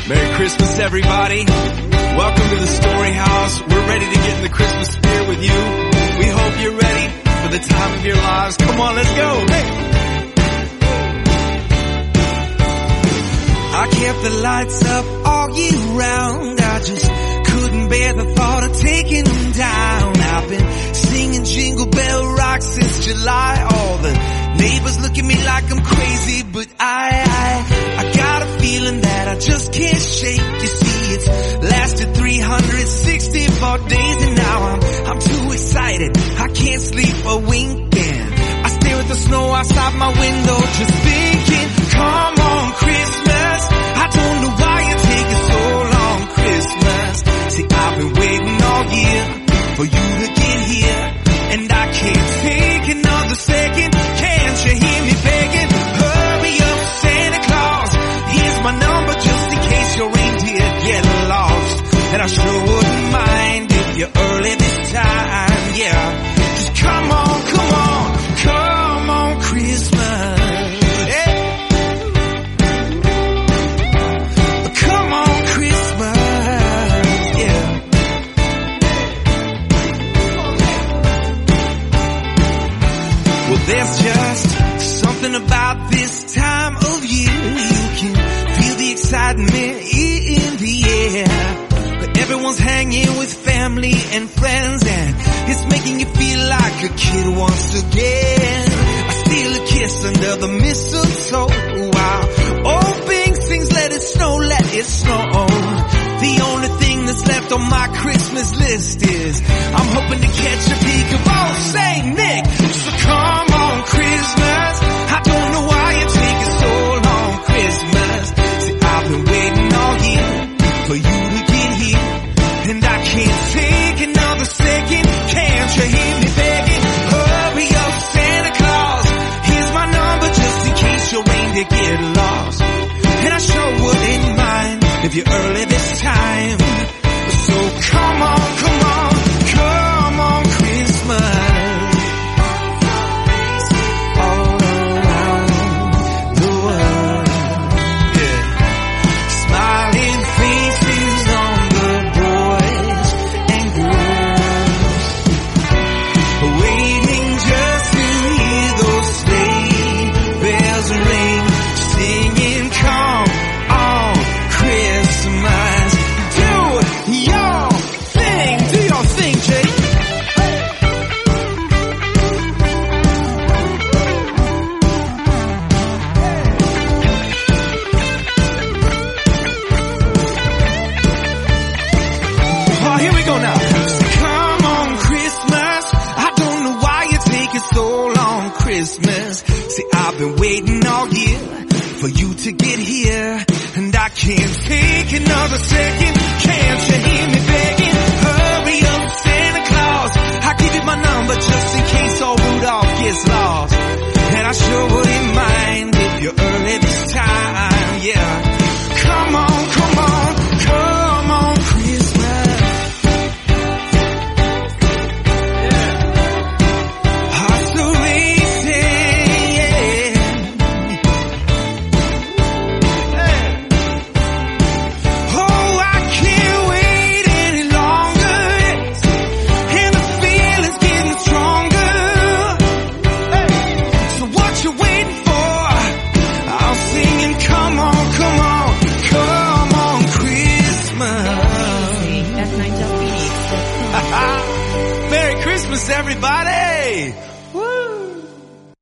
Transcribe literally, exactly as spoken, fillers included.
Merry Christmas, everybody. Welcome to the Story House. We're ready to get in the Christmas spirit with you. We hope you're ready for the time of your lives. Come on, let's go. Hey. I kept the lights up all year round. I just couldn't bear the thought of taking them down. I've been singing Jingle Bell Rock since July. All the neighbors look at me like I'm crazy, but I, I, I got a feeling that I just can't shake. You see, it's lasted three hundred sixty-four days and now I'm, I'm too excited. I can't sleep a wink and I stare at the snow outside my window just thinking, come on Christmas, I don't know why you're taking so long Christmas. See, I've been waiting all year for you to get here and I can't take another second. Can't you hear me begging? Hurry up, Santa Claus. Here's my number just in case your reindeer get lost. And I sure wouldn't mind if you're early this time. Yeah, just come on, come on, come on Christmas. Hey. Come on Christmas. Yeah. Well, there's just something about this time of year. You can feel the excitement in the air. But everyone's hanging with family and friends and it's making you feel like a kid once again. I steal a kiss under the mistletoe while opening things, let it snow, let it snow. The only thing that's left on my Christmas list is I'm hoping to catch a peek of old Saint Nick. So come on Christmas, I don't know why you're taking so long Christmas. See, I've been waiting all year for you to get here and I can't take another second. Can't you hear me begging? Hurry up Santa Claus, here's my number just in case your reindeer get lost. And I sure wouldn't mind if you're early this time. So come on, come on, come on Christmas. All around the world, yeah. Smiling faces on the boys and girls, waiting just to hear those sleigh bells ring, singing come on Christmas. Do your thing, do your thing, Jake. Oh, here we go now. Come on Christmas, I don't know why you're taking so long Christmas. See, I've been waiting all year for you to get here and I can't take another second. Can't you hear me begging? Hurry up Santa Claus, I'll give you my number just in case old Rudolph gets lost. And I sure wouldn't mind if you're early this time. Yeah, come on, come on, come on Christmas. Hearts are racing, yeah. Oh, I can't wait any longer, and the feeling's getting stronger. Hey. So what you waiting for? I'm singing, come on, come on, come on Christmas. F nine Phoenix. Merry Christmas, everybody!